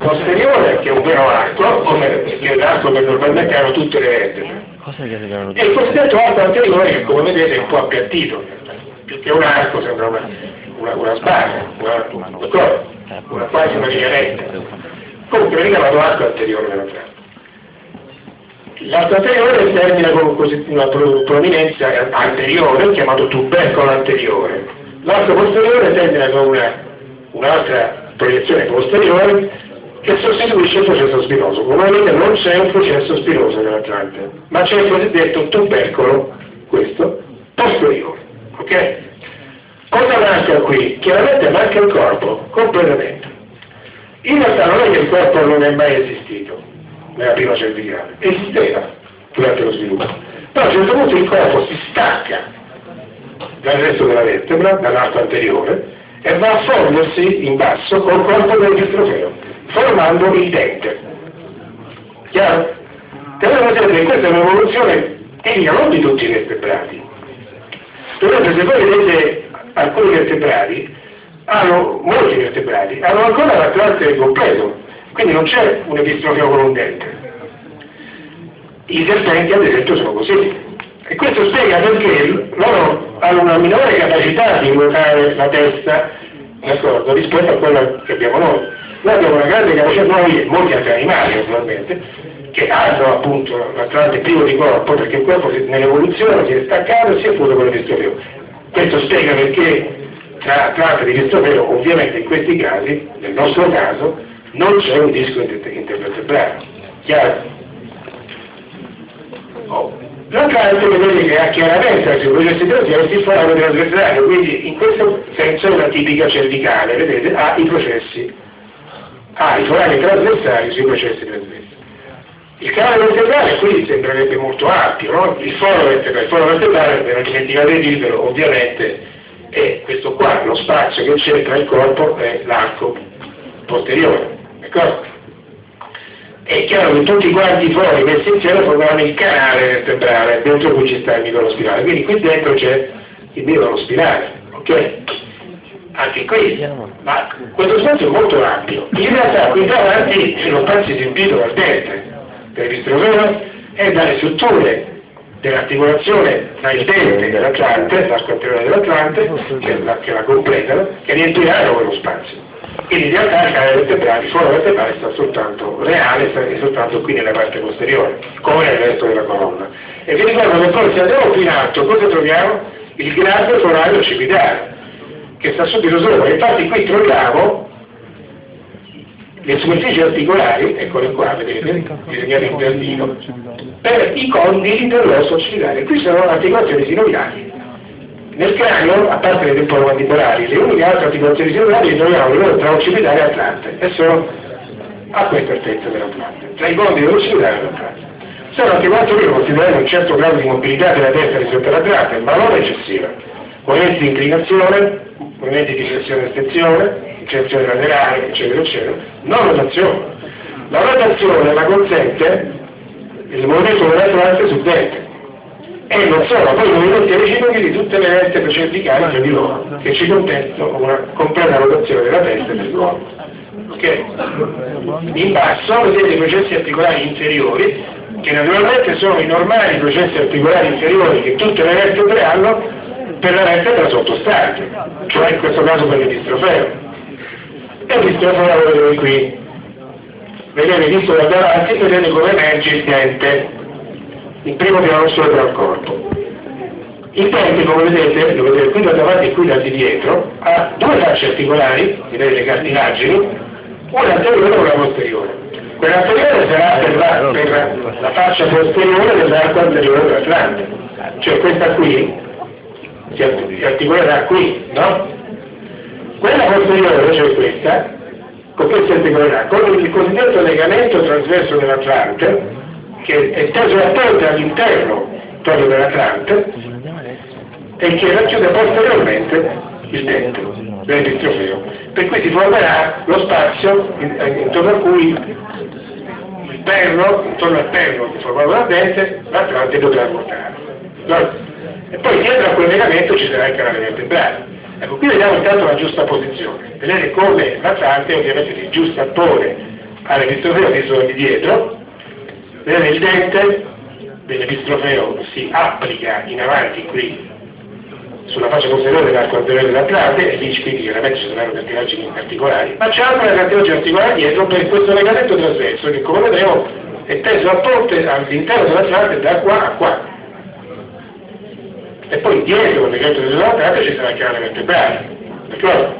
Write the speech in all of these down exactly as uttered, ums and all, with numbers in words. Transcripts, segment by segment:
posteriore, che è un vero arco, come che l'arco che normalmente hanno tutte le vertebre, e il cosiddetto arco anteriore che, come vedete, è un po' appiattito, più che un arco sembra una, una, una sbarra, una, una, una quasi una linea retta. Comunque viene chiamato arco anteriore della trama. L'arco anteriore termina con una prominenza anteriore, chiamato tubercolo anteriore. L'arco posteriore termina con una, un'altra proiezione posteriore che sostituisce il processo spinoso. Come vedete non c'è un processo spinoso nell'Atlante, ma c'è il cosiddetto tubercolo, questo, posteriore. Ok? Cosa manca qui? Chiaramente manca il corpo, completamente. In realtà non è che il corpo non è mai esistito nella prima cervicale, esisteva durante lo sviluppo, però a un certo punto il corpo si stacca dal resto della vertebra, dall'arco anteriore, e va a fondersi in basso col corpo del distrofeo, formando il dente. Chiaro? Tenete presente che questa è un'evoluzione tipica non di tutti i vertebrati. Per esempio, se voi vedete alcuni vertebrati, hanno, molti vertebrati, hanno ancora l'Atlante completo, quindi non c'è un epistrofeo con un dente. I serpenti, ad esempio, sono così. E questo spiega perché loro hanno una minore capacità di ruotare la testa, d'accordo, rispetto a quella che abbiamo noi. Noi abbiamo una grande capacità, noi e molti altri animali naturalmente, che hanno appunto l'Atlante privo di corpo, perché il corpo nell'evoluzione si è staccato e si è fuso con l'epistrofeo. Questo spiega perché tra Atlante e epistrofeo, ovviamente in questi casi, nel nostro caso, non c'è un disco inter intervertebrale. Chiaro? Oh. L'Atlante vedete che ha chiaramente la processo trasverso il forame trasversale, quindi in questo senso è una tipica cervicale, vedete, ha i processi, ha i forami trasversali sui processi trasversi. Il canale vertebrale qui sembrerebbe molto ampio, no? Il foro vertebrale, il foro vertebrale, ve lo dimenticate di dirvelo, ovviamente è questo qua, lo spazio che c'è tra il corpo e l'arco posteriore, d'accordo? È chiaro che tutti quanti i fori messi insieme formano il canale vertebrale, dentro cui ci sta il midollo spinale, quindi qui dentro c'è il midollo spinale, ok? Anche qui, ma questo spazio è molto ampio. In realtà qui davanti lo spazio esibito dal dente, per l'istrofeo, e dalle strutture dell'articolazione tra il dente e l'Atlante, l'arco anteriore dell'Atlante, che, la, che la completano, che riempiranno quello spazio. Quindi in realtà il canale vertebrale, il foro vertebrale sta soltanto reale, sta soltanto qui nella parte posteriore, come nel resto della colonna. E vi ricordo che poi se andiamo più in alto, cosa troviamo? Il grande forario occipitale, che sta subito sopra. Infatti qui troviamo le superfici articolari, eccole qua, vedete, disegnate in giardino, per i condili dell'osso occipitale. Qui sono articolazioni sinoviali. Nel cranio, a parte le temporomandibolari, le uniche altre articolazioni sinoviali che troviamo loro tra occipitale e Atlante, e sono a questa altezza dell'Atlante, tra i condili dell'occipitale e l'Atlante. Sono articolazioni che considerano un certo grado di mobilità della testa rispetto all'Atlante, ma non eccessiva. Movimenti di inclinazione, movimenti di flessione e estensione, inclinazione laterale, eccetera, eccetera, non rotazione. La rotazione la consente il movimento dell'Atlante sul dente. E non solo, poi i movimenti reciprochi di tutte le vertebre cervicali tra di loro, che ci consentono una completa rotazione della testa e del corpo. Ok? In basso vedete i processi articolari inferiori, che naturalmente sono i normali processi articolari inferiori che tutte le vertebre hanno per la vertebra sottostante, cioè in questo caso per l'epistrofeo. E l'istrofeo lo vedete qui. Vedete, visto da davanti, vedete come emerge il dente. Il primo piano sopra al corpo. Il dente, come vedete, lo vedete qui da davanti e qui da di dietro, ha due facce articolari, vedete le cartilagini, una anteriore e una posteriore. Quella anteriore sarà per la, per la faccia posteriore dell'arco anteriore dell'Atlante, cioè questa qui si articolerà qui, no? Quella posteriore, cioè questa, con che si articolerà? Con il cosiddetto legamento trasverso dell'Atlante, che è teso a porta all'interno proprio dell'Atlante e che racchiude posteriormente il dente dell'epistrofeo, per cui si formerà lo spazio intorno a cui il perno, intorno al perno che formato dal dente, l'Atlante dovrà portare. No? E poi dietro a quel legamento ci sarà il canale vertebrale. Ecco, qui vediamo intanto la giusta posizione. Vedete come l'Atlante ovviamente si giustappone all'epistrofeo che sono di dietro, vedete il dente dell'epistrofeo si applica in avanti qui sulla faccia posteriore dell'arco anteriore dell'Atlante e lì quindi chiaramente ci saranno cartilagini articolari, ma c'è anche una cartilagine articolare dietro per questo legamento trasverso che come vedremo è teso a ponte all'interno dell'Atlante da qua a qua. E poi dietro il legamento dell'Atlante ci sarà anche la vertebrale, d'accordo?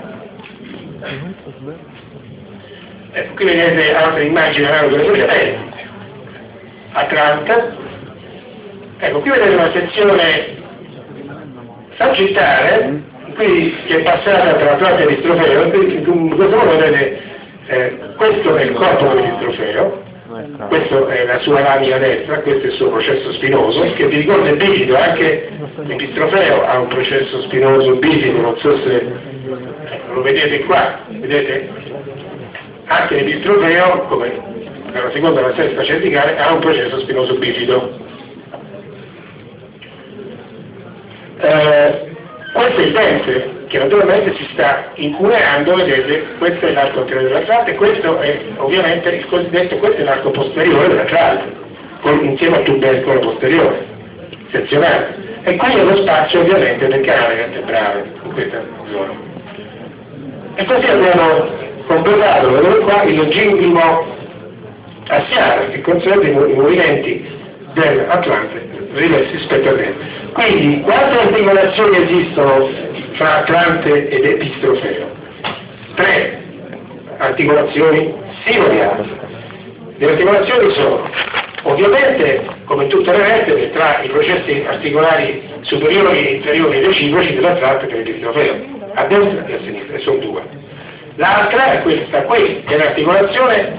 Ecco, qui vedete altre immagini analoghe alle precedenti. Atlanta. Ecco, qui vedete una sezione sagittale, qui che è passata tra l'Atlante e l'istrofeo, in questo modo vedete, eh, questo è il corpo dell'istrofeo, questa è la sua lamina destra, questo è il suo processo spinoso, che vi ricordo è bifido, anche l'epistrofeo ha un processo spinoso bifido, non so se ecco, lo vedete qua, vedete? Anche l'epistrofeo, come dalla seconda alla sesta cervicale, ha un processo spinoso bifido. Eh, questo è il dente che naturalmente si sta incuneando, vedete, questo è l'arco anteriore dell'Atlante e questo è ovviamente il cosiddetto, questo è l'arco posteriore dell'Atlante, insieme al tubercolo posteriore, sezionale. E qui è lo spazio ovviamente del canale vertebrale, in questa zona. E così abbiamo completato, vedete qua, il longínquimo assiale che consente i movimenti dell'Atlante riflessi rispetto al dente. Quindi, quante articolazioni esistono fra Atlante ed epistrofeo? Tre articolazioni sinodiali. Le articolazioni sono, ovviamente, come tutte le vertebre, tra i processi articolari superiori e inferiori reciproci dell'Atlante e dell'epistrofeo, a destra e a sinistra, e sono due. L'altra è questa qui, che è l'articolazione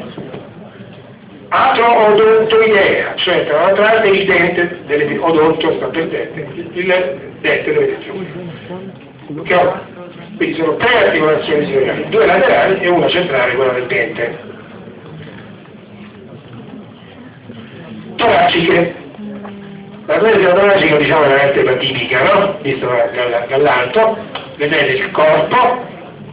atro-odontoidea, cioè tra l'Atlante e il dente dell'odonto sta per dente, il dente dell'epistrofeo. Okay? Quindi sono tre articolazioni sinodiali, due laterali e una centrale, quella del dente. Toraciche. La vertebra toracica, diciamo, è la vertebra tipica, no? Visto dall'alto, vedete il corpo,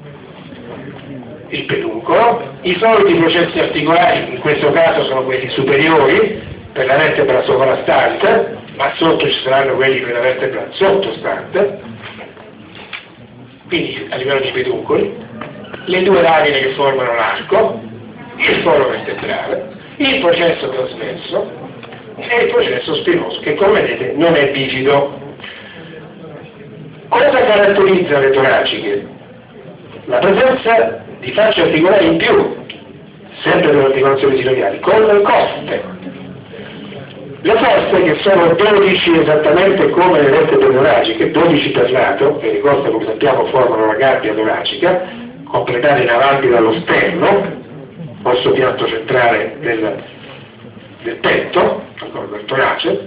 il peduncolo, i soliti processi articolari, in questo caso sono quelli superiori, per la vertebra sovrastante, ma sotto ci saranno quelli per la vertebra sottostante, quindi a livello di peduncoli, le due lamine che formano l'arco, il foro vertebrale, il processo trasverso e il processo spinoso, che come vedete non è bifido. Cosa caratterizza le toraciche? La presenza di facce articolari in più, sempre per articolazioni sinodiali, con le coste. Le coste, che sono dodici esattamente come le vertebre toraciche, dodici per lato, e le coste come sappiamo formano la gabbia toracica, completata in avanti dallo sterno, osso piatto centrale del, del petto, del torace.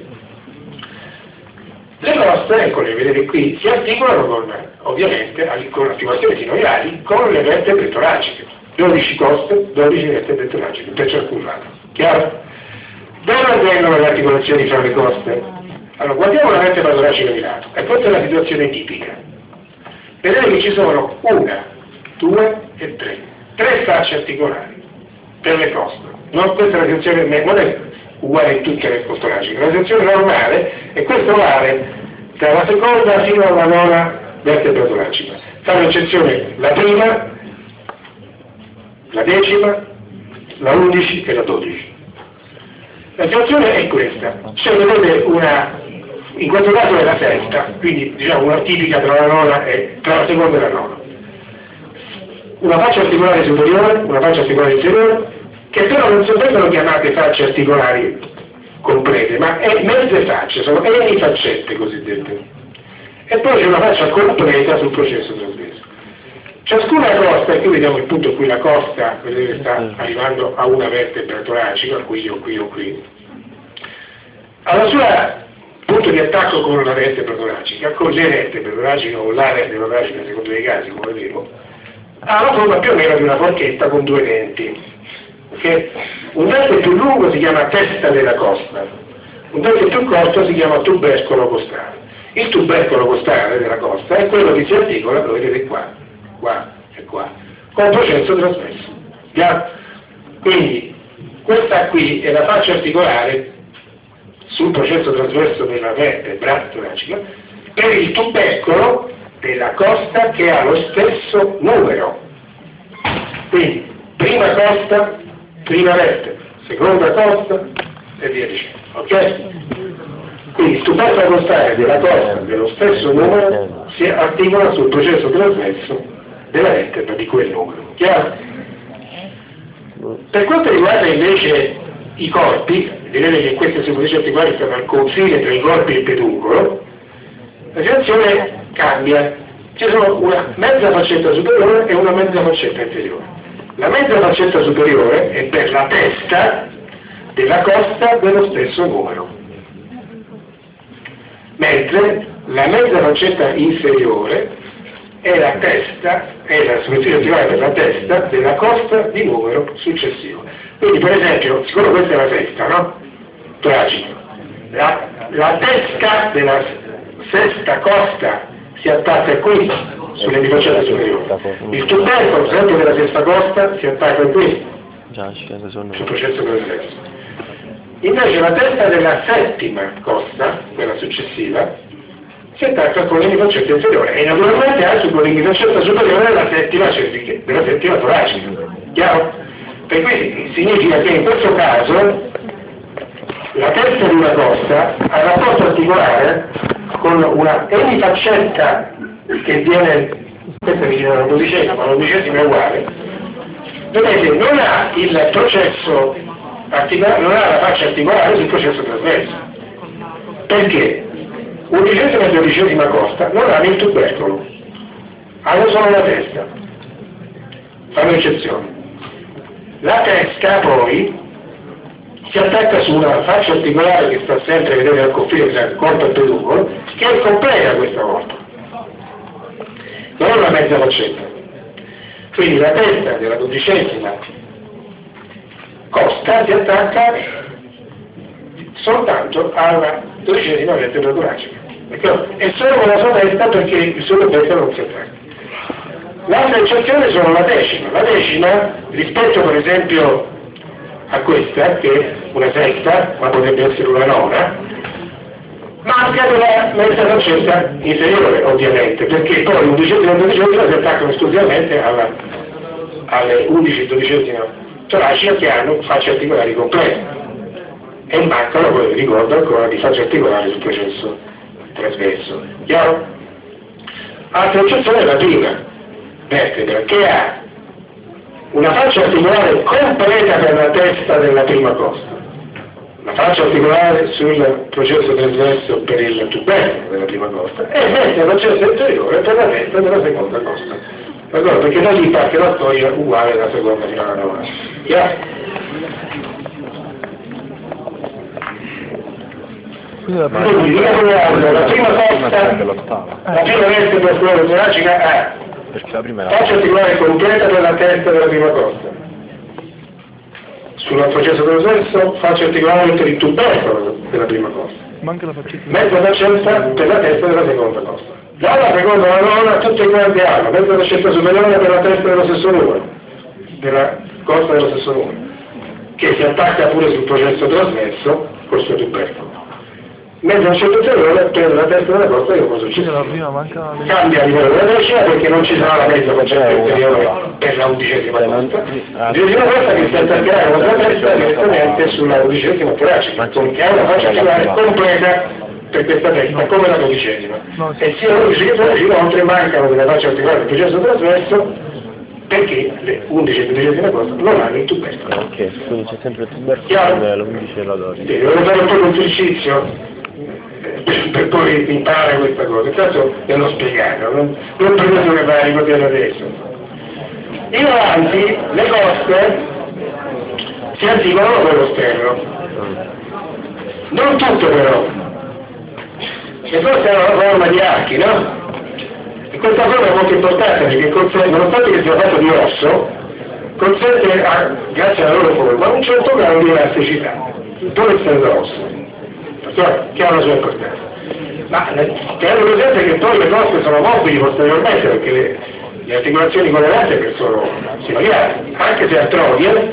Le coste, ecco, le vedete qui, si articolano con, ovviamente, con articolazioni sinodiali con le vertebre toraciche. dodici coste, dodici vertebre toraciche, per ciascun lato. Chiaro? Dove avvengono le articolazioni fra le coste? Allora, guardiamo la vertebra toracica di lato, e questa è la situazione tipica. Vedete che ci sono una, due e tre. Tre fasce articolari per le coste. Non, questa è la situazione, non è uguale in tutte le coste toraciche. La situazione normale è questo vale tra la seconda fino alla nona vertebra toracica. Fanno eccezione la prima, la decima, la undici e la dodici. La situazione è questa. Cioè vedete una, in questo caso è la sesta, quindi diciamo una tipica tra la nona e tra la seconda e la nona. Una faccia articolare superiore, una faccia articolare inferiore, che però non vengono chiamate facce articolari complete, ma è mezze facce, sono enifaccette cosiddette. E poi c'è una faccia completa sul processo trasverso. Ciascuna costa, e qui vediamo il punto in cui la costa, vedete, sta arrivando a una vertebra toracica, qui o qui o qui, alla sua punto di attacco con la vertebra toracica, con le vertebre toraciche o la vertebra toracica, secondo i casi, come vedremo, ha la forma più o meno di una forchetta con due denti. Okay? Un dente più lungo si chiama testa della costa, un dente più corto si chiama tubercolo costale. Il tubercolo costale della costa è quello che si articola, lo vedete qua, qua e qua, con processo trasverso. Yeah? Quindi questa qui è la faccia articolare sul processo trasverso della vertebra toracica per il tubercolo della costa che ha lo stesso numero. Quindi prima costa, prima vertebra, seconda costa e via dicendo. Ok? Quindi il tubercolo costale della costa dello stesso numero si articola sul processo trasverso della vertebra di quel numero. Chiaro? Per quanto riguarda invece i corpi, vedete che queste superfici articolari stanno al confine tra i corpi e il peduncolo, la situazione cambia. Ci sono una mezza faccetta superiore e una mezza faccetta inferiore. La mezza faccetta superiore è per la testa della costa dello stesso numero, mentre la mezza faccetta inferiore è la testa, è la superficie articolare per la testa della costa di numero successivo. Quindi per esempio, siccome questa è la testa, no? Toracica, la, la testa della sesta costa si attacca qui, sull'epifacetta superiore. Il tubercolo, sempre della sesta costa, si attacca qui, sul processo trasverso. Invece la testa della settima costa, quella successiva, si attacca con l'emifacetta inferiore e naturalmente anche con l'emifacetta superiore della settima, della settima toracica. Chiaro? Per cui significa che in questo caso la testa di una costa ha rapporto articolare con una emifaccetta che viene, questa mi viene la dodicesima, ma la dodicesima è uguale, vedete, non ha il processo articolare, non ha la faccia articolare sul processo trasverso. Perché? Undicesima e dodicesima costa non hanno il tubercolo, hanno solo la testa, fanno eccezione. La testa poi si attacca su una faccia articolare che sta sempre, vedete, al confine tra il corpo e il peduncolo, che è completa questa volta, non è una mezza faccetta. Quindi la testa della dodicesima costa si attacca soltanto alla dodicesima vertebra toracica, è solo con la sua testa perché il suo tubercolo non si attacca. L'altra eccezione sono la decima. La decima, rispetto per esempio a questa, che è una sesta, ma potrebbe essere una nona, manca della mezza faccetta inferiore, ovviamente, perché poi l'undicesima e dodicesima si attaccano esclusivamente alla, alle undici e dodicesima toracica che hanno facce articolari complete e mancano, poi vi ricordo ancora, di facce articolari sul processo trasverso. Chiaro? Altra eccezione è la prima vertebra, che ha una faccia articolare completa per la testa della prima costa, la faccia articolare sul processo trasverso per il tubercolo della prima costa e mette la faccia inferiore per la testa della seconda costa. Allora, perché da lì parte la storia uguale alla seconda fino alla nona. Yeah. Quindi la prima costa, la prima vertebra toracica ha faccia articolare completa per la testa della prima costa. Sul processo trasverso, faccia articolare per il tubercolo della prima costa. Mezza faccetta per la testa della seconda costa. Dalla seconda alla nona tutte quante hanno mezza faccetta superiore per la testa dello stesso numero, della costa dello stesso numero, che si attacca pure sul processo trasverso col suo tubercolo. Mezza faccetta inferiore per la testa della costa che cosa succede? Cambia a livello della decima perché non ci sarà la mezza faccetta inferiore per la undicesima costa. L'undicesima costa che si attaccherà con la testa direttamente sulla undicesima toracica, che ha una faccia articolare completa per questa testa come la dodicesima. E sia la undici che tredici inoltre mancano delle facce articolari del processo trasverso perché le undici e dodicesima costa non hanno il tubercolo. Ok, quindi c'è sempre il tubercolo e l'undici e la dodici. Sì, devo fare un po' di esercizio per poi imparare questa cosa, intanto ve l'ho spiegato, non, non pretendo che vai a ricordare adesso. In avanti le coste si articolano con lo sterno, non tutte però, le coste hanno una forma di archi, no? E questa forma è molto importante perché consente, nonostante che sia fatto di osso, consente, a, grazie alla loro forma, un certo grado di elasticità, pur essendo osso, che ha una sua importanza. Ma tenete presente che poi le coste sono mobili posteriormente perché le, le articolazioni con le vertebre sono similari, anche se artrodie,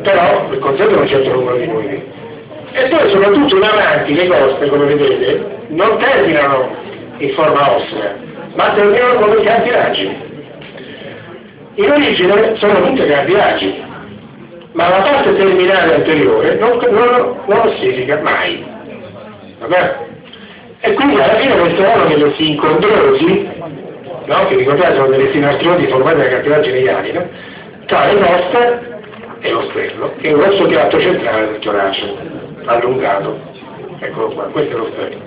però consentono un certo numero di movimenti. E poi soprattutto in avanti le coste, come vedete, non terminano in forma ossea, ma terminano come cartilagini. In origine sono tutte cartilagini, ma la parte terminale anteriore non, non, non ossifica mai. Vabbè? E quindi alla fine queste erano delle sincondrosi, no? Che ricordate sono delle sinastrosi formate da cartilagini iali, no? Tra le coste e lo sterno, che è un grosso piatto centrale del torace, allungato. Eccolo qua, questo è lo sterno.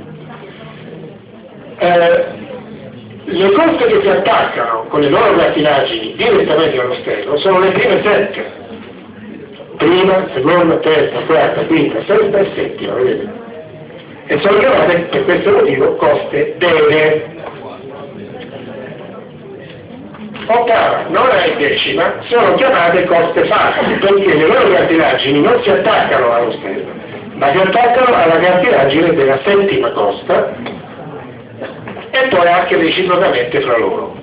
Eh, le coste che si attaccano con le loro cartilagini direttamente allo sterno sono le prime sette. Prima, seconda, terza, quarta, quinta, sesta e settima, vedete? E sono chiamate per questo motivo coste dere. Ottava, nona e decima sono chiamate coste facili, perché le loro cartilagini non si attaccano allo sterno, ma si attaccano alla cartilagine della settima costa e poi anche reciprocamente fra loro.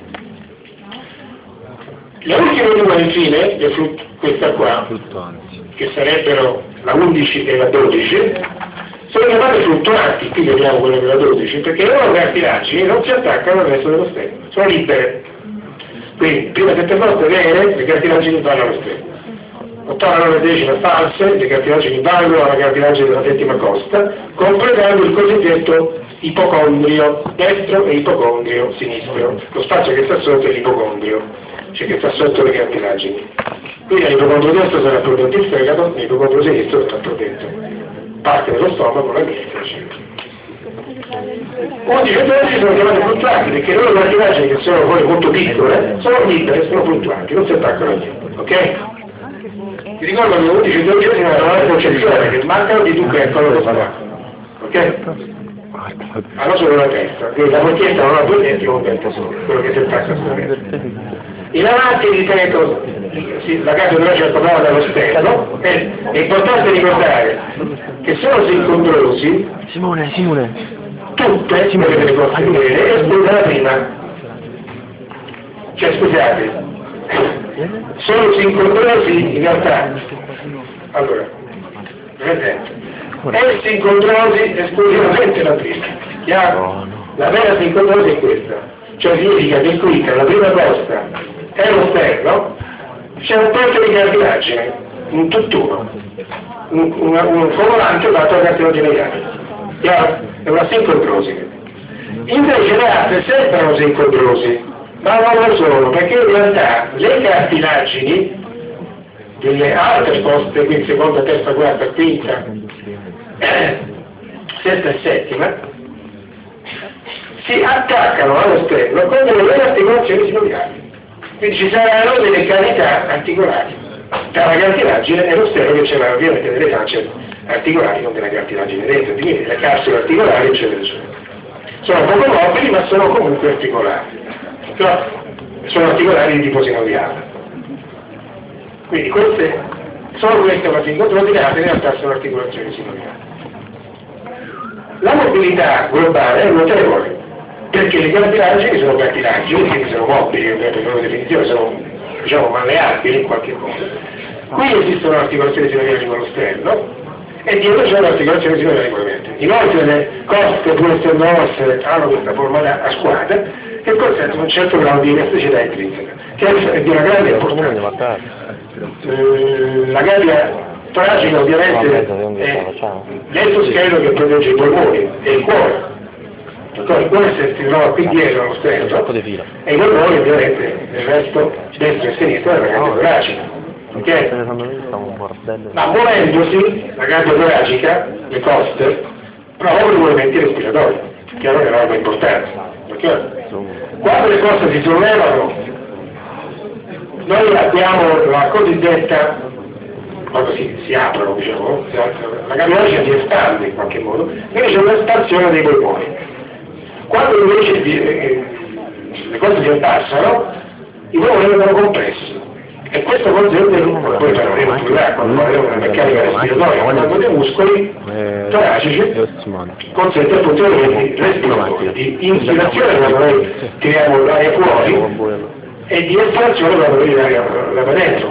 Le ultime due infine, le flut- questa qua, che sarebbero la undici e la dodici, sono chiamate fluttuanti, qui vediamo quelle della dodici, perché le loro cartilagini non si attaccano al resto dello sterno, sono libere. Quindi, prima sette coste vere, le cartilagini vanno allo sterno. Ottava, nona e decima false, le cartilagini vanno alla cartilagine della settima costa, completando il cosiddetto ipocondrio destro e ipocondrio sinistro. Lo spazio che sta sotto è l'ipocondrio, cioè che sta sotto le cartilagini. Quindi all'ipocondrio destro sarà protetto il fegato, l'ipocondrio sinistro sarà protetto parte dello stomaco, la mielite, eccetera. undici e dodici sono chiamate fluttuanti perché le loro cartilagini, che sono poi molto piccole, sono libere, sono fluttuanti, non si attaccano a niente, ok? Vi ricordo che undici e dodici è una concezione che mancano di Duca e quello che fa, ok? Hanno solo la testa, quindi la bocchetta non ha due denti, un dente solo, quello che si attacca sulla testa. In avanti, ripeto, la cartilagine è formata dallo sterno, è, è importante ricordare che sono sincondrosi, Simone, Simone, tutte Simone delle cose vere, esclusa la prima. Cioè, scusate, sono sincondrosi in realtà. Allora, presente. È sincondrosi esclusivamente la prima. Chiaro? La vera sincondrosi è questa. Cioè significa che qui tra la prima costa e lo sterno c'è un pezzo di cartilagine, un tutt'uno, un, un, un volante dato a cartilagine iali. Chiaro? È una sincondrosi. Invece le altre sembrano sincondrosi, ma non lo sono, perché in realtà le cartilagini delle altre coste, quindi seconda, terza, quarta, quinta, sesta e settima, si attaccano allo sterno con delle vere articolazioni sinoviali. Quindi ci saranno delle cavità articolari tra la cartilagine e lo sterno, che c'erano ovviamente delle facce articolari con della cartilagine dentro, quindi delle capsule articolari, eccetera, eccetera. Sono poco mobili, ma sono comunque articolari. Però sono articolari di tipo sinoviale. Quindi queste, solo queste ma sincondrosi, in realtà sono articolazioni sinoviali. La mobilità globale è notevole, perché le cartilagini sono cartilagini, quindi sono mobili, per la loro definizione sono, diciamo, malleabili in qualche modo. Qui esistono articolazioni sinoviali con lo sterno e dietro c'è un'articolazione sinoviale con le mente. Inoltre le coste pure sterno-ossee hanno questa forma a squadra che consentono un certo grado di elasticità intrinseca, che è di una grande importanza. Eh, la gabbia toracica ovviamente è l'esoscheletro che protegge i polmoni e il cuore. Il cuore si trova qui dietro allo sterno e i polmoni ovviamente il resto destro e sinistro della gabbia toracica. Okay? Ma muovendosi la gabbia toracica, le coste, provano i movimenti respiratori, che è una roba importante. Okay? Quando le coste si sollevano, noi abbiamo la cosiddetta, quando si, si aprono, diciamo, la gabbia toracica si espande in qualche modo, quindi c'è un'espansione dei polmoni. Quando invece di, eh, le cose si abbassano, i polmoni vengono compressi. E questo consente, poi parleremo più là, quando parleremo della meccanica respiratoria, quando dei muscoli toracici consente appunto i movimenti respiratori, di inspirazione quando noi tiriamo l'aria fuori e di espirazione quando noi tiriamo l'aria dentro.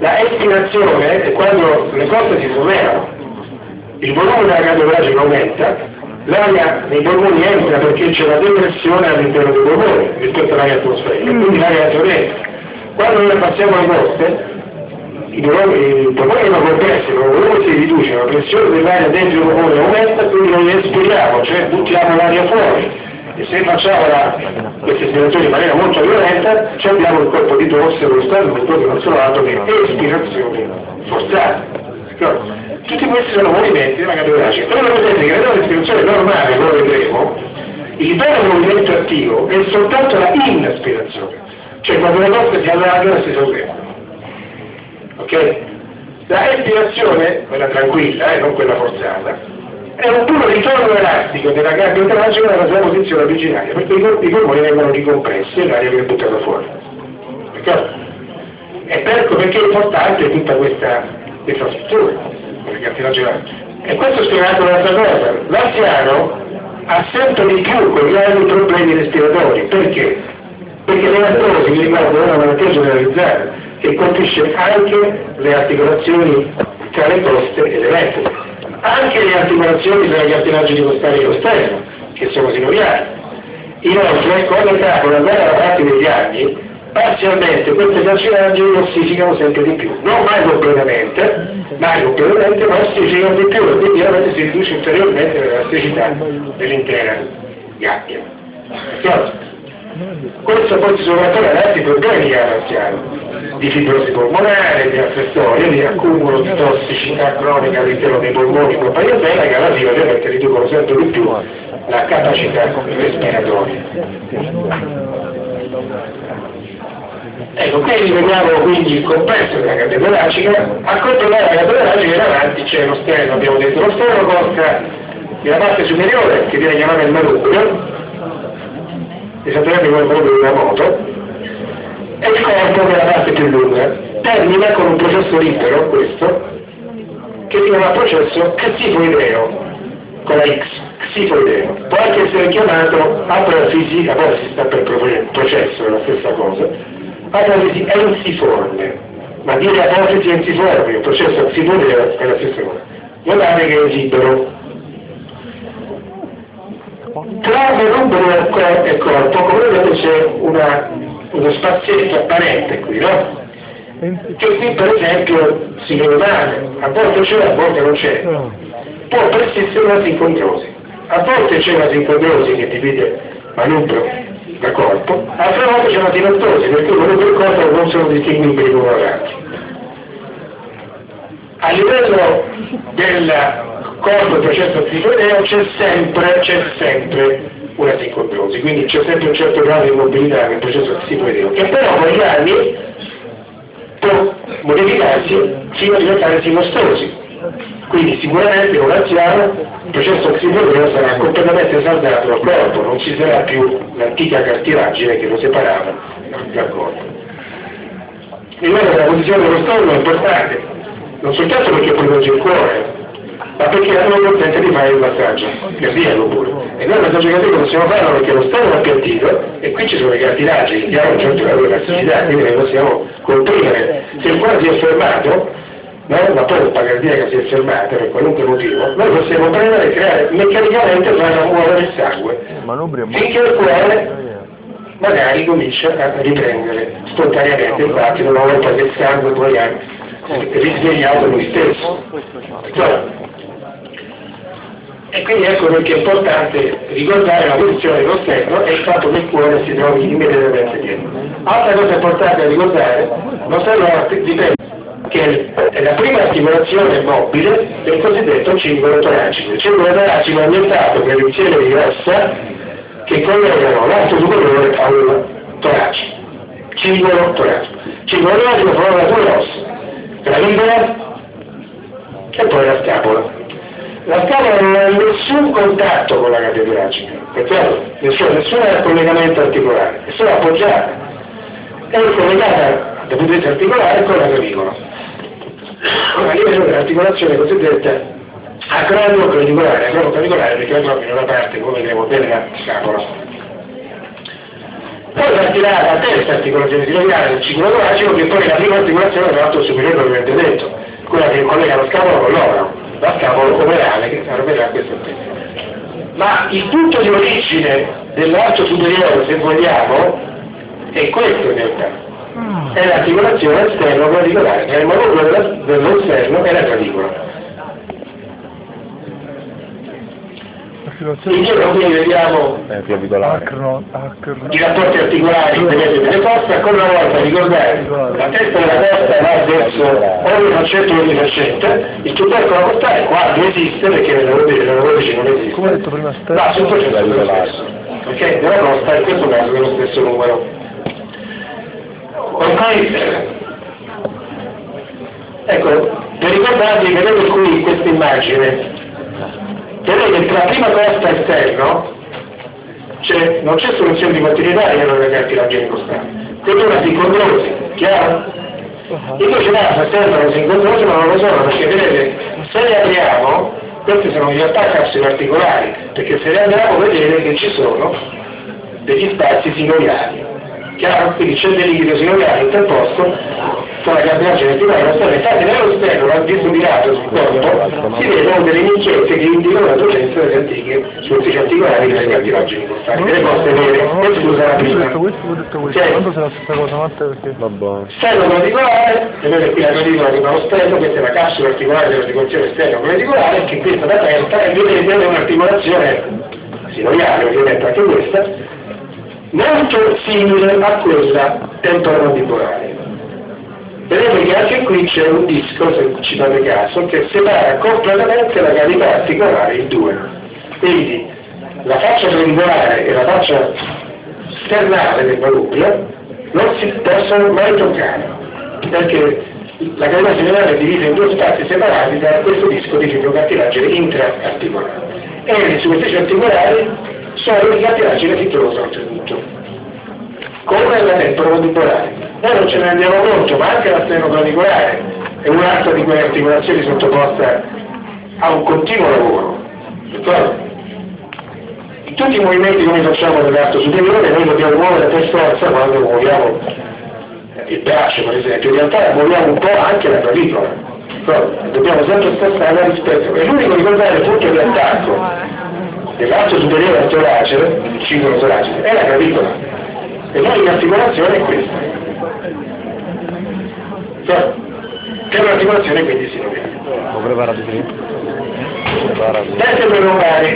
La espirazione è quando le cose si sollevano, il volume della cardioplastica aumenta, l'aria nei polmoni entra perché c'è una depressione all'interno dei polmoni rispetto all'aria atmosferica, quindi l'aria si aumenta. Quando noi passiamo le coste, i polmoni sono compressi, il volume si riduce, la pressione dell'aria dentro i polmoni aumenta, quindi noi espiriamo, cioè buttiamo l'aria fuori. E se facciamo la, queste espirazioni in maniera molto violenta, ci abbiamo il colpo di tosse, lo statuto che non sono altro che espirazioni forzate. Tutti questi sono movimenti della cardioplastica. Però vedete che nella respirazione normale, come vedremo, il vero movimento attivo è soltanto la inaspirazione, cioè quando le cose si allargano e si sollevano. Ok? La espirazione, quella tranquilla, eh, non quella forzata, è un puro ritorno elastico della cardioplastica nella sua posizione originaria, perché i polmoni vengono ricompressi e l'aria viene buttata fuori. D'accordo? E per, perché è importante tutta questa, questa struttura, e questo è spiegato un'altra cosa. L'anziano ha sempre di più quei grandi problemi respiratori. Perché? Perché l'artrosi, vi ricordo, è una malattia generalizzata che colpisce anche le articolazioni tra le coste e le vertebre, anche le articolazioni tra i cartilagini costali e esterno, che sono sinoviali. Inoltre, con l'età, con andare alla parte degli anni, parzialmente questi cartilagini ossificano sempre di più, non mai completamente, mai completamente, ma ossificano di più e quindi ovviamente si riduce ulteriormente l'elasticità dell'intera gabbia. Questo poi si sono ancora altri problemi che ha l'anziano, di fibrosi polmonare, di altre storie, di accumulo di tossicità cronica all'interno dei polmoni e compagnia bella, che alla fine ovviamente riducono sempre di più la capacità respiratoria. Ecco, quindi vediamo quindi il complesso della cardioplastica. A controllare la cardioplastica in avanti c'è lo sterno, abbiamo detto, lo sterno consta della parte superiore che viene chiamata il manubrio, esattamente come il manubrio di una moto, e il corpo che è la parte più lunga. Termina con un processo libero, questo, che si chiama processo xifoideo, con la X, xifoideo. Può anche essere chiamato aprofisi, apofisi sta per processo, è la stessa cosa, apofisi ensiforme, ma dire apofisi ensiforme, il processo xifoideo è la stessa cosa. Guardate che è libero. Tra manubrio e corpo, come vedete c'è una, uno spazietto apparente qui, no? Che qui per esempio si vede male, a volte c'è, a volte non c'è. Può persistere una sincondrosi. A volte c'è una sincondrosi che divide manubrio da corpo, altre volte c'è una sinaptosi, per cui manubrio e corpo non sono distinguibili l'uno dall'altro. A livello del corpo, il processo xifoideo, c'è sempre, c'è sempre una sincondrosi, quindi c'è sempre un certo grado di mobilità nel processo xifoideo, che però con gli anni può modificarsi fino a diventare sinostosi. Quindi sicuramente con l'anziano il processo xifoideo sarà completamente saldato dal corpo, non ci sarà più l'antica cartilagine che lo separava dal corpo. E allora la posizione dello stomaco è importante, non soltanto perché protegge il cuore, ma perché a noi consente di fare il massaggio cardiaco pure. E noi il massaggio cardiaco possiamo farlo perché lo stomaco è appiattito e qui ci sono i cartilagini che hanno un certo grado di elasticità, quindi noi possiamo comprimere. Se il cuore si è fermato, no? La pompa cardiaca si è fermata per qualunque motivo, noi possiamo prendere e creare meccanicamente far muovere il sangue finché il cuore magari comincia a riprendere spontaneamente il battito una volta che il sangue poi ha risvegliato lui stesso. E quindi ecco perché è importante ricordare la posizione dello sterno e il fatto che il cuore si trovi immediatamente dietro. Altra cosa importante da ricordare, lo sterno dipende che è la prima articolazione mobile del cosiddetto cingolo toracico. Il cingolo toracico è ambientato per insieme di ossa che collegano l'arto superiore al torace. Cingolo toracico. Cingolo toracico forma due ossa, la libera e poi la scapola. La scapola non ha nessun contatto con la cardioplastica, nessun, nessun collegamento articolare, è solo appoggiata, è collegata dal punto di vista articolare con la clavicola. A livello dell'articolazione cosiddetta acromio-clavicolare, acromio-clavicolare perché l'acromio è una parte, come vedremo bene, la scapola. poi partirà la terza articolazione sinoviale del ciclo toracico, che poi è la prima articolazione dell'arto superiore, come avete detto, quella che collega lo scapolo con l'omero, la scapolo omerale, che arriverà a questo tempo. Ma il punto di origine dell'arto superiore, se vogliamo, è questo in realtà. È l'articolazione esterno-clavicolare, che è il manucolo dello esterno e la clavicola. Insieme quindi vediamo Eh, clavicolare. i rapporti articolari delle, delle coste. Ancora una volta ricordate, la testa della costa va verso ogni faccetta ogni faccetta, il tubercolo costale qua non esiste perché nell'europeo non esiste, come ho detto prima, va sul processo dello stesso, ok? Nella costa in questo caso è lo stesso numero. Ormai, ecco, per ricordarvi, vedete qui questa immagine, vedete che la prima costa esterno cioè, non c'è soluzione di continuità nella cartilagine costale, quella si incondrosi, chiaro? Invece l'altra esterno si incondrosi ma non lo sono, perché vedete, se le apriamo, questi sono in realtà capsule articolari, perché se le andiamo a vedere che ci sono degli spazi sinoviali. Chiaro? Quindi c'è del liquido sinoviale interposto tra la cartilagine articolare e lo infatti nello sterno, al disubirato sul corpo, si vedono delle nicchiette che indicano la presenza delle antiche superfici articolari delle cartilagini costali, delle coste vere, e scusa la prima. Ho detto questo, ho detto questo, quando c'è la stessa cosa, Matteo, perché... Vabbè. Sterno clavicolare, vedete qui la clavicola che va allo sterno, questa è la capsula articolare dell'articolazione sterno clavicolare, che qui è stata aperta e vedete è un'articolazione sinoviale, ovviamente anche questa, molto simile a quella temporomandibolare. Vedete che anche qui c'è un disco, se ci date caso, che separa completamente la cavità articolare in due. Quindi la faccia clavicolare e la faccia sternale del manubrio non si possono mai toccare, perché la cavità sinoviale è divisa in due spazi separati da questo disco di fibrocartilagine intraarticolare. E le superfici articolari sono i cartilagine fibrosa oltretutto, come la temporomandibolare. Noi non ce ne rendiamo conto, ma anche la sternoclavicolare è un'altra di quelle articolazioni sottoposta a un continuo lavoro. D'accordo? In tutti i movimenti che noi facciamo nell'arto superiore noi dobbiamo muovere per forza quando muoviamo il braccio, per esempio, in realtà muoviamo un po' anche la clavicola. D'accordo? Dobbiamo sempre spostarla rispetto. È l'unico ricordare il punto di attacco dell'arto superiore al torace, il ciclo toracico, è la clavicola. E l'unica articolazione è questa. Che è un'articolazione quindi sinoviale. Ho preparato prima. Preparato. Teste per lombari.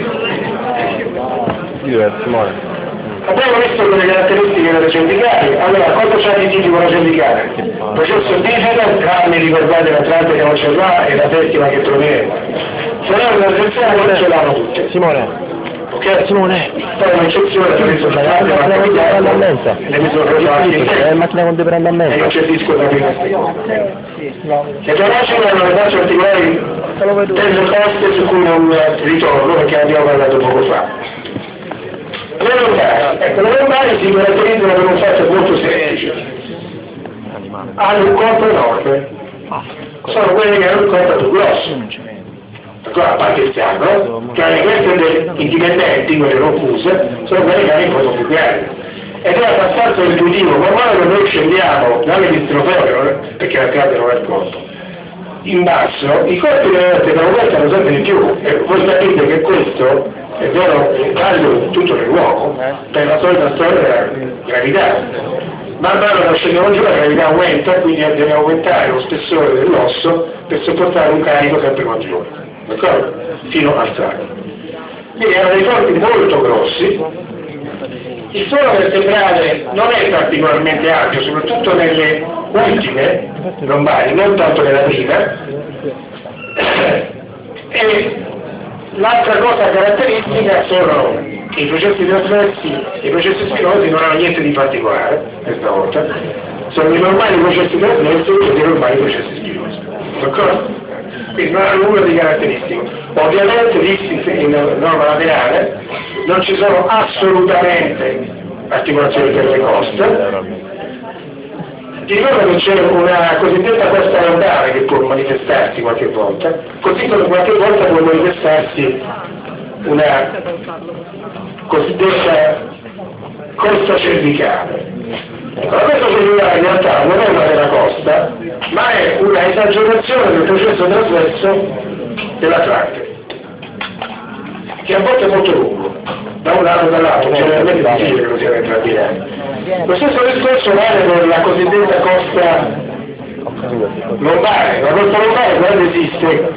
Io è Simone. Abbiamo visto le caratteristiche delle cervicali. Allora, cosa c'è di tipico la cervicale? Processo digital, tranne ricordate l'Atlante che non ce l'ha e la settima che troveremo. Se no una sezione non ce l'hanno tutte. Simone. Ok? Simone. Poi un'eccezione per il La macchina con dipendamento. le misure È la macchina con e dipendamento. non c'è disco da prima. Le toraciche hanno le facce articolari delle coste su cui non ritorno perché abbiamo parlato poco fa. Le lombari, ecco, le lombari si caratterizzano per un fatto molto semplice. Hanno un corpo enorme. Sono quelli che hanno un corpo più grosso. A parte il sacro, che queste indipendenti, quelle non fuse, sono quelle che hanno il corpo più grande. Ed è abbastanza intuitivo, man mano che noi scendiamo dall'emistroforo, perché la grande non è il corpo, in basso, i corpi delle altre aumentano sempre di più, e voi sapete che questo è vero in taglio tutto nell'uomo, per la solita storia della gravità. Man mano che scendiamo giù la gravità aumenta, quindi dobbiamo aumentare lo spessore dell'osso per sopportare un carico sempre maggiore, d'accordo? Fino al sacro. Quindi hanno dei corpi molto grossi. Il suolo vertebrale non è particolarmente ampio, soprattutto nelle ultime lombari, non tanto nella prima. E l'altra cosa caratteristica sono che i processi trasversi e i processi spinosi non hanno niente di particolare, questa volta, sono i normali processi trasversi e i normali processi spinosi. D'accordo? Quindi non hanno nulla di caratteristico. Ovviamente, visti in norma laterale, non ci sono assolutamente articolazioni per le coste. Ti ricordo che c'è una cosiddetta costa lombare che può manifestarsi qualche volta, così come qualche volta può manifestarsi una cosiddetta costa cervicale. La costa cervicale in realtà non è una vera costa, ma è una esagerazione del processo trasverso dell'Atlante, che a volte è molto lungo, da un lato e dall'altro, generalmente è difficile che lo sia entrambi. Lo stesso discorso vale per la cosiddetta costa lombare. La costa lombare quando esiste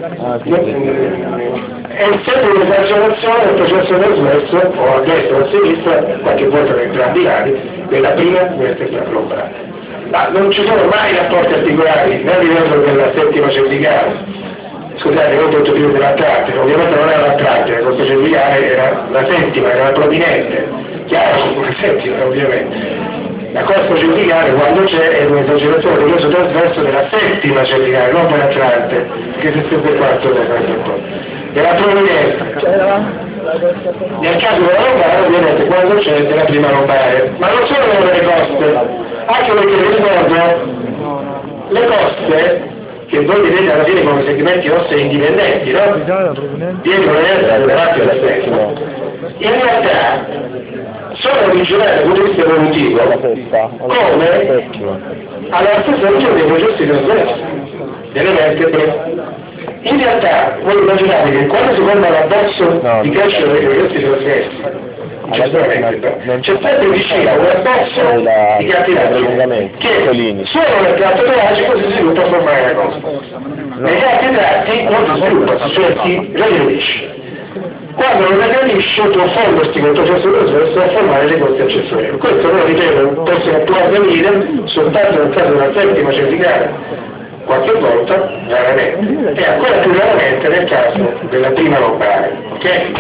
è sempre un'esagerazione del processo trasverso, o a destra o a sinistra, qualche volta da entrambi i lati, della prima vertebra lombare. Ma non ci sono mai rapporti articolari né a livello della settima cervicale. Scusate, non ho detto più dell'Atlante, ovviamente non era l'Atlante, la costa cervicale era la settima, era la prominente, chiaro, la settima ovviamente. La costa cervicale quando c'è è un'esagerazione del processo trasverso della settima cervicale, non dell'Atlante, che se siete quarto da parte un po'. Della prominente. Nel caso della lombare ovviamente quando c'è della prima lombare, ma non sono le coste, anche perché vi ricordo le coste che voi vedete alla fine come segmenti ossei indipendenti, no? Dietro le destra, davanti alla destra. In realtà sono originali dal punto di vista evolutivo come alla stessa origine dei processi trasversi delle vertebre. In realtà voi immaginate che quando si forma l'abbozzo no, di crescita dei processi trasversi, c'è sempre vicino un abbozzo di cartilagine che solo nel tratto toracico si sviluppa a formare la costa. Negli altri tratti non si sviluppa, cioè si regredisce. Quando non regredisce può fondersi col processo trasverso a formare le coste accessorie. Questo però ripeto possono può avvenire soltanto nel caso della settima cervicale, qualche volta, raramente, e ancora più raramente nel caso della prima lombare. Okay?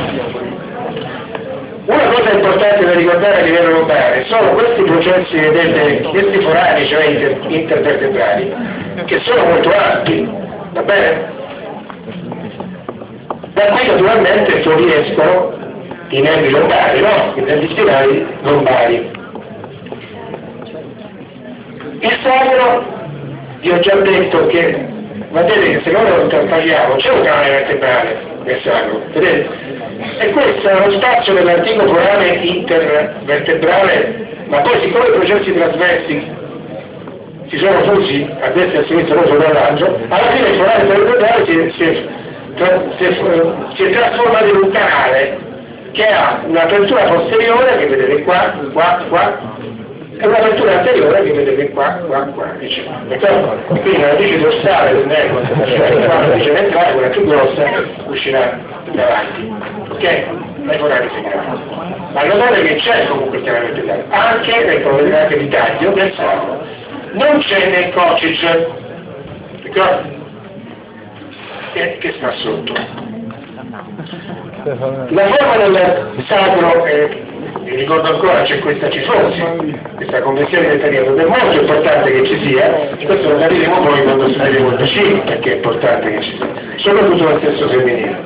Una cosa importante da ricordare a livello lombare sono questi processi, vedete, questi forani, cioè inter, intervertebrali, che sono molto alti, va bene? Da qui naturalmente fuoriescono i nervi lombari, no? I nervi spinali lombari. Il sacro, vi ho già detto che, vedete che se noi lo parliamo, c'è un canale vertebrale nel sacro, vedete? E questo è uno spazio dell'antico forame intervertebrale, ma poi siccome i processi trasversi si sono fusi a destra e a sinistra uno sopra l'altro, alla fine il forame intervertebrale si, si, è, si, è, si è trasformato in un canale che ha un'apertura posteriore che vedete qua, qua, qua, e un'apertura anteriore che vedete qua, qua, qua, eccetera. Quindi la radice dorsale del nervo, la radice ventrale, quella più grossa, uscirà davanti, ok? Dai forari segreti. Ma notate che c'è comunque il canale vertebrale, anche nel provvedimento di taglio del sacro. Non c'è nel coccige, ricordi? Che, che sta sotto. La forma del sacro è, vi ricordo ancora, c'è questa cifosi, questa conversione del periodo, ed è molto importante che ci sia, questo lo capiremo poi quando studieremo il bacino, perché è importante che ci sia, soprattutto nel sesso femminile.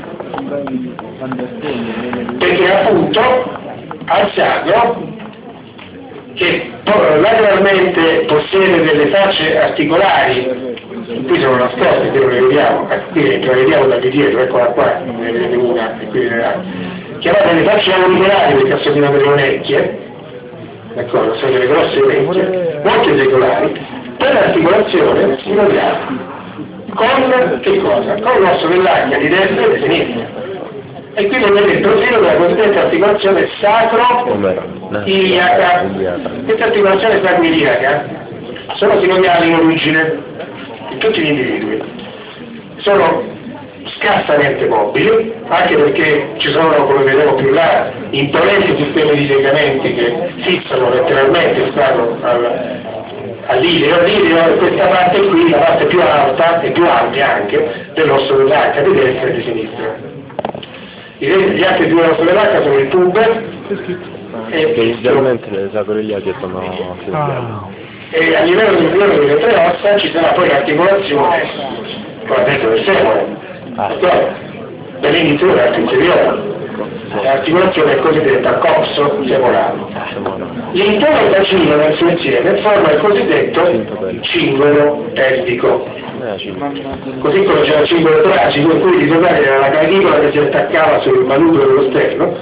Perché appunto al sacro, che lateralmente possiede delle facce articolari, qui sono nascoste, qui non le vediamo, qui le vediamo da di dietro, eccola qua, ne vedete una e qui vedete l'altra, chiamate le facce auricolari perché assomigliano delle orecchie, d'accordo, sono delle grosse orecchie, molto irregolari, per l'articolazione si lavora con che cosa? Con l'osso dell'aglia di destra e di sinistra. E qui vedete il profilo della cosiddetta articolazione sacro-iliaca. Questa articolazione sacro-iliaca sono sinoviali in origine in tutti gli individui. Sono scarsamente mobili, anche perché ci sono, come vedremo più là, imponenti sistemi di legamenti che fissano letteralmente il sacro al, all'ileo, l'ileo è questa parte qui, la parte più alta e più ampia anche dell'osso dell'arca di destra e di sinistra. Gli altri due ossa dell'arca sono il tuber e inizialmente le sacroiliache sono Ah. e a livello del livello delle tre ossa ci sarà poi l'articolazione con la testa del semole, dall'inizio dell'arco inferiore. L'articolazione è cosiddetta coxo semolare. L'intero bacino nel suo insieme forma il cosiddetto cingolo pelvico. Così come c'era il cingolo toracico in cui ritornare era la clavicola che si attaccava sul manubrio dello sterno,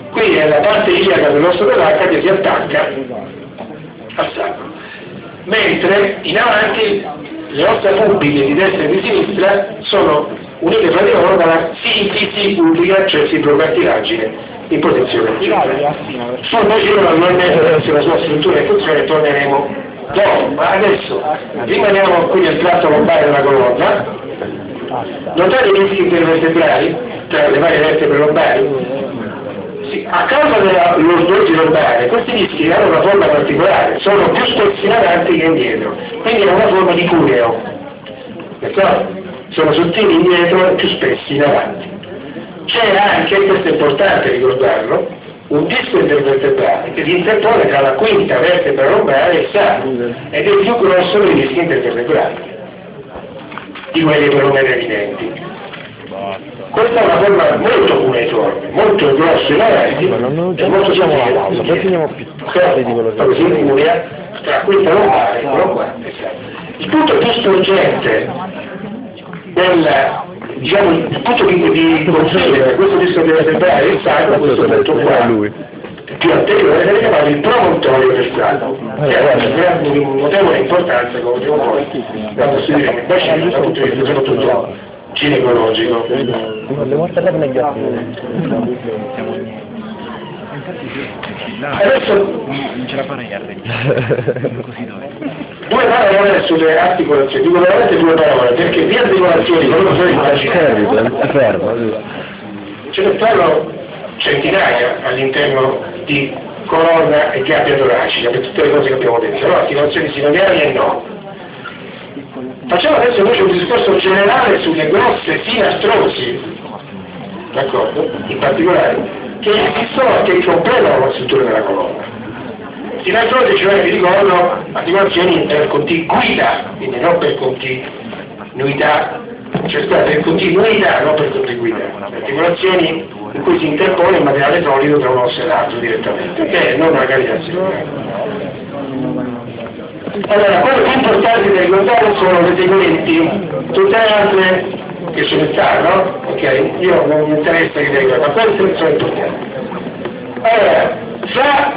Qui è la parte iliaca dell'osso dell'H che si attacca al sacro, mentre in avanti le ossa pubiche di destra e di sinistra sono unite fra di loro dalla sintesi pubica, cioè fibrocartilagine in posizione orizzontale. Sul bacino normalmente sulla sua struttura e funzione torneremo dopo, ma adesso rimaniamo qui nel tratto lombare della colonna. Notate i dischi intervertebrali tra le varie vertebre lombari? Sì, a causa della lordosi lombare questi dischi hanno una forma particolare, sono più spessi in avanti che indietro, quindi è una forma di cuneo, d'accordo? Sono sottili indietro e più spessi in avanti. C'era anche, questo è importante ricordarlo, un disco intervertebrale che si interpone tra la quinta vertebra lombare e il sacro ed è il più grosso dei dischi intervertebrali, di quelli perlomeno evidenti. Questa è una forma molto cuneiforme, molto grossa in avanti e molto sottile. Poi finiamo più tardi di quello che così cunea tra quinta lombare e lombare. Il punto più sporgente del, diciamo, il punto di, di confine per questo disco di vertebrale è il sacro, questo punto qua, più anteriore, è chiamato il promontorio del sacro, che ha una notevole importanza, come dicevo poi, da costruire il bacino dal punto di vista soprattutto ginecologico. Le mortadelle negli occhi. Adesso non ce la farei a così dove? Due parole sulle articolazioni, dico veramente due parole, perché di articolazioni quello sono immaginare. È fermo. Ce ne stanno centinaia all'interno di colonna e gabbia toracica, per tutte le cose che abbiamo detto, no? Articolazioni sinodiali e no. Facciamo adesso invece un discorso generale sulle grosse sinastrosi, d'accordo? In particolare, che esistono che completano la struttura della colonna. Sinastrosi, cioè, vi ricordo, articolazioni per contiguità, quindi non per continuità, cioè scusate, per continuità, non per contiguità. Articolazioni in cui si interpone il materiale solido tra un osso e l'altro direttamente, che è non una cavitazione. Allora, quello più importante da ricordare sono le seguenti, tutte le altre che ce ne stanno, ok? Io non mi interessa che le ricordo, ma queste sono importanti. Allora, fra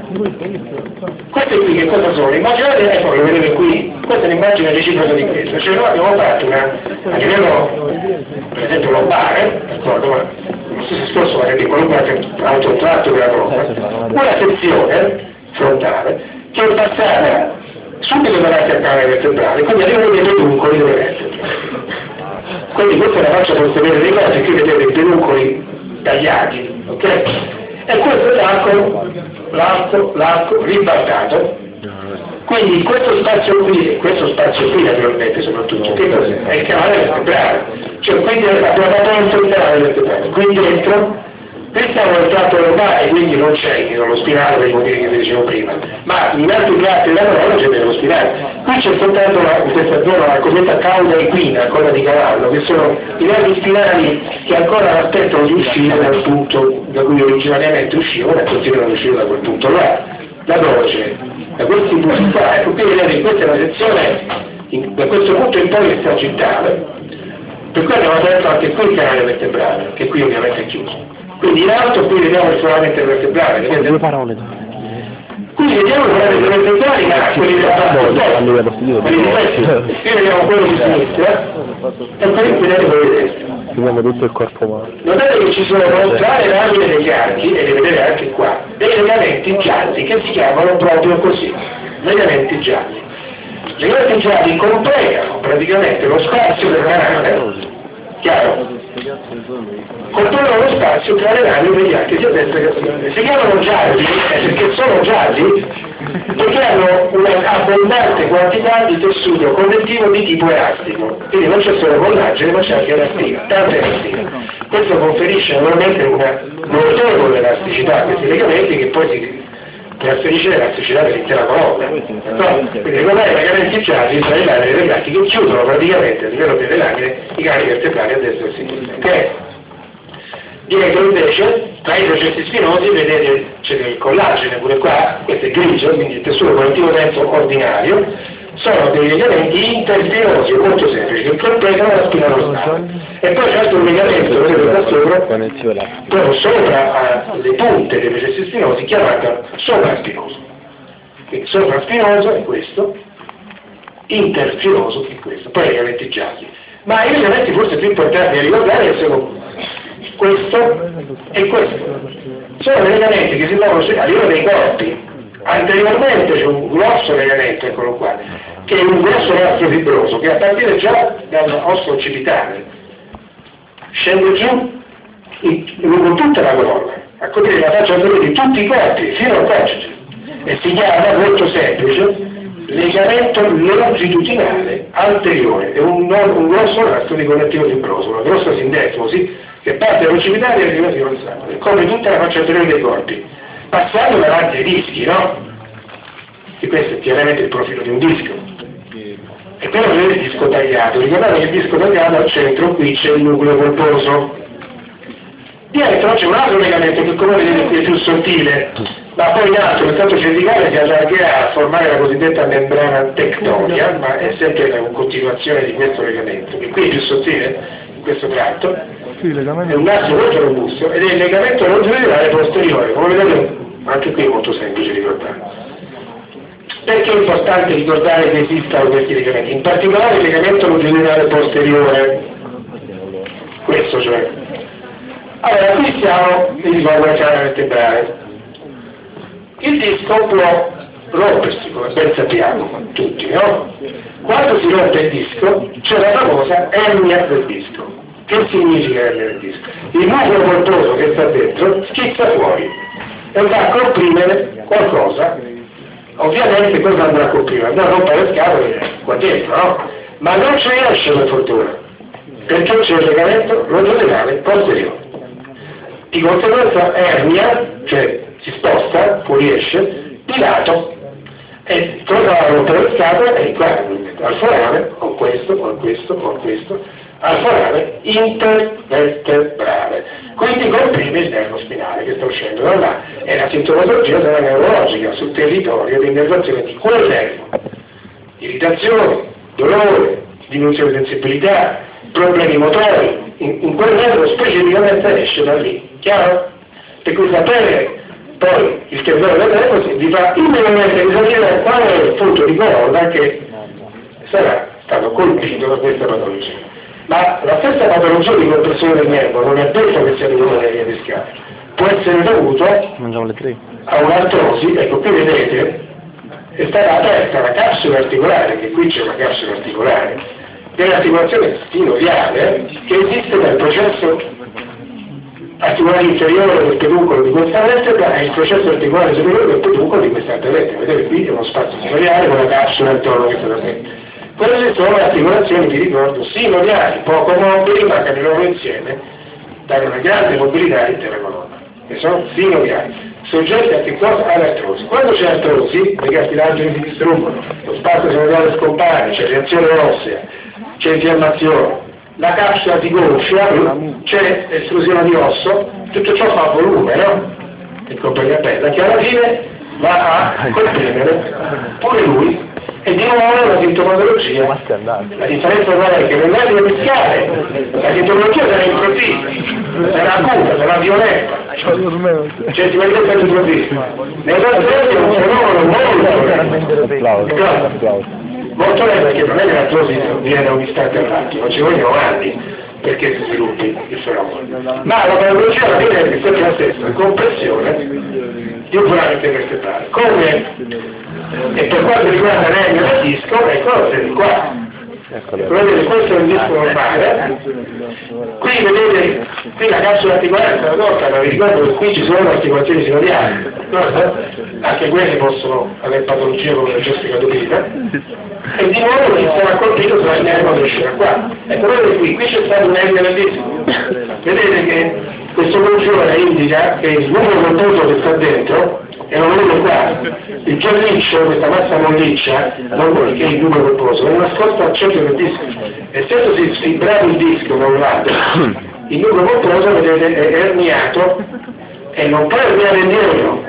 queste qui che cosa sono? Immaginate, ecco, lo vedete qui, questa è l'immagine reciproca di questo, cioè noi abbiamo fatto una, a livello, per esempio lombare, d'accordo, ma lo stesso discorso vale di qualunque autotratto della colonna, una sezione frontale che è passata subito davanti al canale vertebrale, quindi arrivano dei peduncoli delle vertebre. Quindi questa è la faccia posteriore dei cose, qui vedete i peduncoli tagliati, ok? E questo è l'arco, l'arco, l'arco ribaltato. Quindi in questo spazio qui, questo spazio qui naturalmente soprattutto, che cos'è? È il canale vertebrale, cioè quindi abbiamo fatto il canale vertebrale, qui dentro. Questo è un tratto lombare, quindi non c'è lo spinale per i motivi che vi dicevo prima, ma in altri tratti della colonna c'è dello spinale. Qui c'è soltanto la, in questa zona la cosiddetta cauda equina, coda di cavallo, che sono i nervi spinali che ancora aspettano di uscire dal punto da cui originariamente uscivano e continuano ad uscire da quel punto là. Da dove c'è? Da questi punti qua, ecco qui vedete, questa è una sezione, in, da questo punto in poi è sagittale, per cui abbiamo aperto anche qui il canale vertebrale, che qui ovviamente è chiuso. Quindi in alto qui vediamo il foramento vertebrale, vedete? Due parole. Qui vediamo il foramento vertebrale, ma quelli della parte opposta, quelli di destra. Qui vediamo quello di sinistra e qui vedete quello di destra. Vediamo tutto il corpo umano. Notate che ci sono tra le lamine degli archi, e le vedete anche qua, dei legamenti gialli che si chiamano proprio così, legamenti gialli. I legamenti gialli completano praticamente lo spazio del canale, chiaro? Controllano lo spazio tra le lamine degli archi sia a destra che a sinistra. Si chiamano gialli eh, perché sono gialli perché hanno un'abbondante quantità di tessuto connettivo di tipo elastico, quindi non c'è solo collagene ma c'è anche elastina, tanta elastina. Questo conferisce normalmente una notevole elasticità a questi legamenti che poi si trasferisce l'elasticità dell'intera colonna. No? Quindi ricordate i legamenti gialli sono le lamine degli archi che chiudono praticamente a livello delle lamine i canali vertebrali a destra e a sinistra. Okay? Dietro invece, tra i processi spinosi, vedete c'è del collagene pure qua, questo è grigio, quindi il tessuto connettivo denso ordinario, sono dei legamenti interspinosi molto semplici che completano la spina dorsale. E poi c'è altro legamento, vedete, questo sopra, Connessione. però sopra le punte dei processi spinosi chiamata sovraspinoso. Quindi sovraspinoso è questo, interspinoso è questo, poi i legamenti gialli. Ma i legamenti forse più importanti da ricordare sono questo e questo. Sono legamenti che si muovono a livello dei corpi. Anteriormente c'è un grosso legamento, eccolo qua, che è un grosso nastro fibroso che a partire già dall'osso occipitale scende giù in, lungo tutta la colonna, a coprire la faccia anteriore di tutti i corpi, fino al coccige, e si chiama, molto semplice, legamento longitudinale anteriore. È un, un grosso nastro di connettivo fibroso, una grossa sindesmosi che parte dall'occipitale e arriva fino al sangue, copre tutta la faccia anteriore dei corpi, passando davanti ai dischi, no? E questo è chiaramente il profilo di un disco. E però c'è il disco tagliato. Ricordate che il disco tagliato al centro qui c'è il nucleo polposo. Dietro c'è un altro legamento che come vedete qui è più sottile, ma poi in alto il tratto cervicale si allargherà a formare la cosiddetta membrana tectonia, ma è sempre una continuazione di questo legamento, che qui è più sottile, in questo tratto, Sì, è legamento. un nastro molto robusto ed è il legamento longitudinale posteriore, come vedete anche qui è molto semplice ricordare. Perché è importante ricordare che esistano questi legamenti? In particolare il legamento longitudinale posteriore, questo cioè. Allora, qui siamo, vi ricordo la chiave vertebrale. Il disco può rompersi, come ben sappiamo tutti, no? Quando si rompe il disco c'è la famosa ernia del disco. Che significa ernia del disco? Il nucleo polposo che sta dentro schizza fuori e va a comprimere qualcosa. Ovviamente cosa andrà a comprimere? Andrà a rompere le scatole qua dentro, no? Ma non ci riesce per fortuna, perché c'è il legamento longitudinale posteriore. Di conseguenza ernia, cioè si sposta, fuoriesce, di lato, e cosa va a rompere le scatole? E qua, al forame, o questo, o questo, o questo, al forame intervertebrale. Quindi comprime il nervo spinale che sta uscendo da là, e la sintomatologia sarà neurologica sul territorio di innervazione di quel nervo. Irritazione, dolore, diminuzione di sensibilità, problemi motori, in, in quel nervo specificamente esce da lì, chiaro? Per cui sapere poi il territorio del nervo vi fa immediatamente risalire qual è il punto di colonna che sarà stato colpito da questa patologia. Ma la stessa patologia di compressione del nervo non è detto che sia dovuta alle vie discali, può essere dovuto Mangiamo le tre. a un'artrosi. Ecco, qui vedete è stata aperta la capsula articolare, che qui c'è una capsula articolare dell'articolazione sinoviale che esiste dal processo articolare inferiore del peduncolo di questa vertebra e il processo articolare superiore del peduncolo di quest'altra vertebra. Vedete, qui è uno spazio sinoviale con la capsula intorno a questa vertebra. Quelle sono articolazioni, vi ricordo, sinoviali, poco mobili, ma che loro insieme danno una grande mobilità all'intera colonna, che sono sinoviali, soggetti a che cosa? All'artrosi. Quando c'è artrosi, le cartilagini si distruggono, lo spazio sinoviale scompare, c'è reazione ossea, c'è infiammazione, la capsula si gonfia, c'è esclusione di osso, tutto ciò fa volume, no? E copre la pelle, che alla fine va a comprimere pure lui. E di nuovo la sintomatologia, la differenza qual è? Che non è discale, la sintomatologia sarà improvvisa, sarà acuta, sarà violenta, cioè si manifesta all'improvviso. Nell'artrosi è un fenomeno molto lento, molto lento, perché non è che l'artrosi viene da un istante all'altro, ci vogliono anni perché si sviluppi il fenomeno. Ma la patologia alla fine è sempre la stessa, compressione di un foramento vertebrale. Come e per quanto riguarda l'ernia del disco, ecco, è qua. Vedete, questo è un disco normale. Qui vedete, qui la capsula articolare è stata tolta, ma vi ricordo che qui ci sono articolazioni sinoviali. Anche quelle possono avere patologie come la gesticatorita. E di nuovo si sarà colpito sulla nervo che uscirà qua. Ecco, vedete qui, qui c'è stato un'ernia del disco. Vedete che questo congiure indica che il numero polposo che sta dentro, e lo vedete qua, il gialliccio, questa massa molliccia, non che è il numero polposo, è nascosto al centro del disco. Essendosi sfibrato il disco da un lato, il numero polposo, vedete, è erniato e non può erniare indietro.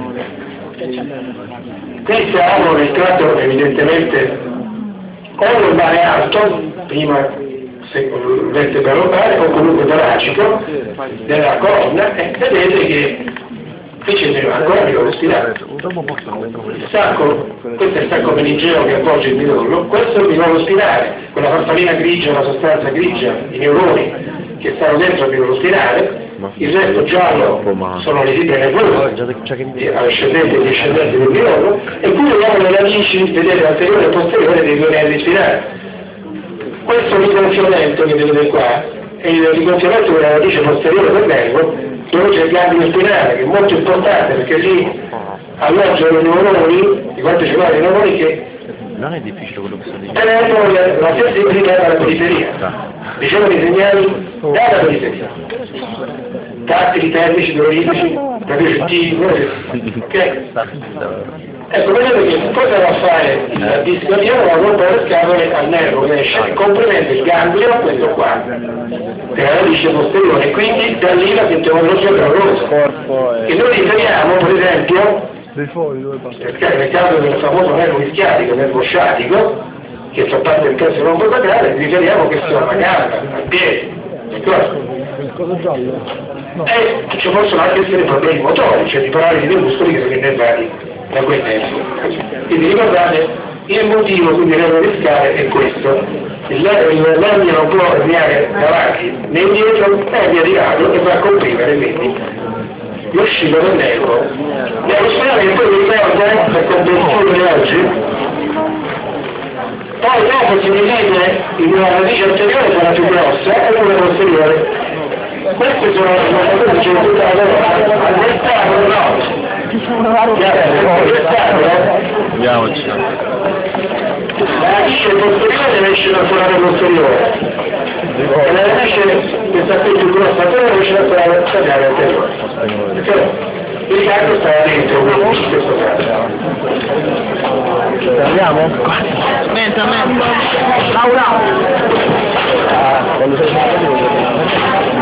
Qui siamo nel tratto evidentemente o lombare alto, prima vertebra lombare o comunque toracico della colonna, e vedete che qui c'è ancora il midollo spinale. Il sacco, questo è il sacco meningeo che avvolge il midollo, questo è il midollo spinale, quella farfallina grigia, una sostanza grigia, i neuroni che stanno dentro il midollo spinale. Il resto giallo sono le fibre nervose, ascendenti e discendenti del midollo, e qui vediamo le radici, vedete, anteriore e posteriore dei due nervi spinali. Questo rigonfiamento che vedete qua è il rigonfiamento della radice posteriore del nervo, dove c'è il ganglio spinale, che è molto importante perché lì alloggiano i neuroni, di quanto ci vuole i neuroni che non è difficile quello che sto dicendo. tenendo la sensibilità dalla periferia, ricevono i segnali dalla periferia, tattili, termici, neuritici, radioattivi, ok? Ecco, vedete che cosa va a fare il disco diano? Va a rompere le scatole al nervo che esce e comprimende il ganglio, questo qua, che è la radice posteriore, e quindi da lì la sintomatologia dolorosa. Che noi riteniamo, per esempio, Dei fogli dove passa? perché nel caso del famoso nervo ischiatico, nervo sciatico, che fa parte del terzo lombosacrale, riteniamo che sia una gamba, al piede, d'accordo? Il coso giallo? No. E ci possono anche essere problemi motori, cioè di paralisi dei muscoli che sono innervati da quei nervi. Quindi ricordate, il motivo quindi del nervo discale è questo: il nervo non può arrivare davanti né indietro, è via di lato e va a comprimere quindi l'uscita del nervo. Nervo spinale che poi vi ricorda per comprensione di oggi. Poi dopo si divide in una radice anteriore che è la più grossa e una posteriore. Queste sono le cose che c'è tutta la loro all'estero, no? Andiamoci. La radice posteriore deve essere una solare posteriore e la radice che sta qui più grossa deve essere una solare stagliare anteriore. Il gatto sta dentro in questo caso. Andiamo? Aspetta, aspetta. Laura! Ah, quando sei